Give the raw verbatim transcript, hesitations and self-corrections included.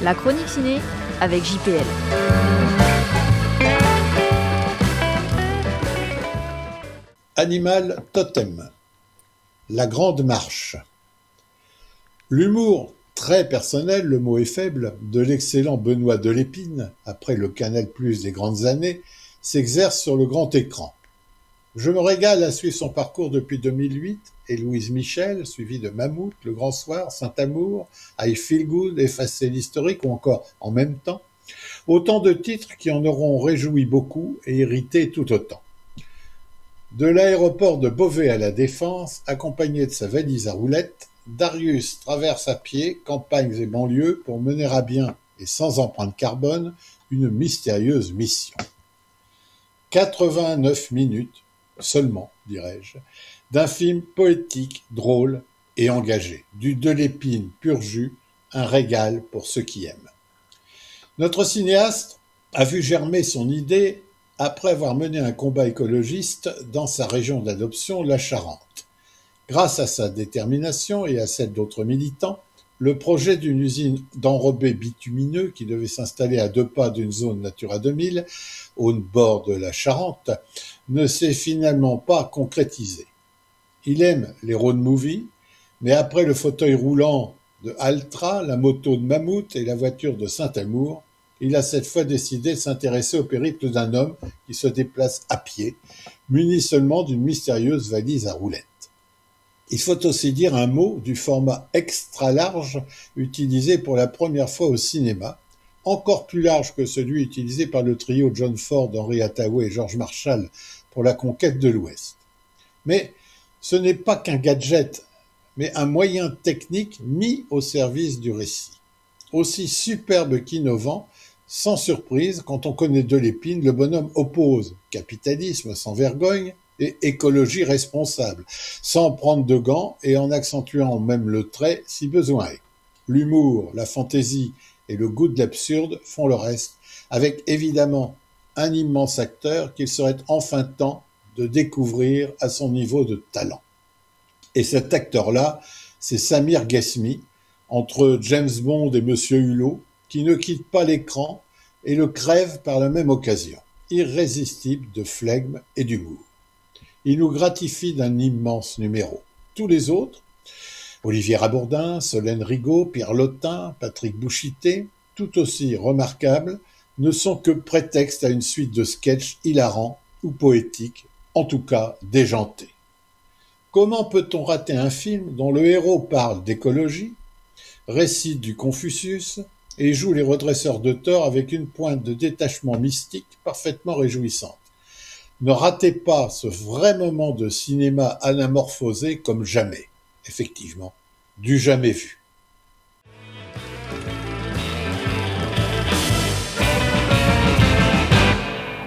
La chronique ciné avec J P L. Animal Totem. La Grande Marche. L'humour très personnel, le mot est faible, de l'excellent Benoît Delépine, après le Canal Plus des grandes années, s'exerce sur le grand écran. Je me régale à suivre son parcours depuis deux mille huit et Louise Michel, suivi de Mammouth, Le Grand Soir, Saint-Amour, I Feel Good, Effacer l'historique ou encore En même temps. Autant de titres qui en auront réjoui beaucoup et irrité tout autant. De l'aéroport de Beauvais à la Défense, accompagné de sa valise à roulettes, Darius traverse à pied campagnes et banlieues pour mener à bien, et sans empreinte carbone, une mystérieuse mission. quatre-vingt-neuf minutes, seulement, dirais-je, d'un film poétique, drôle et engagé. Du Delépine pur jus, un régal pour ceux qui aiment. Notre cinéaste a vu germer son idée après avoir mené un combat écologiste dans sa région d'adoption, la Charente. Grâce à sa détermination et à celle d'autres militants, le projet d'une usine d'enrobés bitumineux qui devait s'installer à deux pas d'une zone Natura deux mille, au bord de la Charente, ne s'est finalement pas concrétisé. Il aime les road movies, mais après le fauteuil roulant de Altra, la moto de Mammouth et la voiture de Saint-Amour, il a cette fois décidé de s'intéresser au périple d'un homme qui se déplace à pied, muni seulement d'une mystérieuse valise à roulettes. Il faut aussi dire un mot du format extra large utilisé pour la première fois au cinéma, encore plus large que celui utilisé par le trio John Ford, Henry Hathaway et George Marshall pour la conquête de l'Ouest. Mais ce n'est pas qu'un gadget, mais un moyen technique mis au service du récit. Aussi superbe qu'innovant, sans surprise, quand on connaît Delépine, le bonhomme oppose capitalisme sans vergogne et écologie responsable, sans prendre de gants et en accentuant même le trait si besoin est. L'humour, la fantaisie et le goût de l'absurde font le reste, avec évidemment un immense acteur qu'il serait enfin temps de découvrir à son niveau de talent. Et cet acteur-là, c'est Samir Ghesmi, entre James Bond et Monsieur Hulot, qui ne quitte pas l'écran et le crève par la même occasion, irrésistible de flegme et d'humour. Il nous gratifie d'un immense numéro. Tous les autres, Olivier Rabourdin, Solène Rigaud, Pierre Lotin, Patrick Bouchité, tout aussi remarquables, ne sont que prétexte à une suite de sketchs hilarants ou poétiques, en tout cas déjantés. Comment peut-on rater un film dont le héros parle d'écologie, récite du Confucius et joue les redresseurs de tort avec une pointe de détachement mystique parfaitement réjouissante? Ne ratez pas ce vrai moment de cinéma anamorphosé comme jamais. Effectivement, du jamais vu.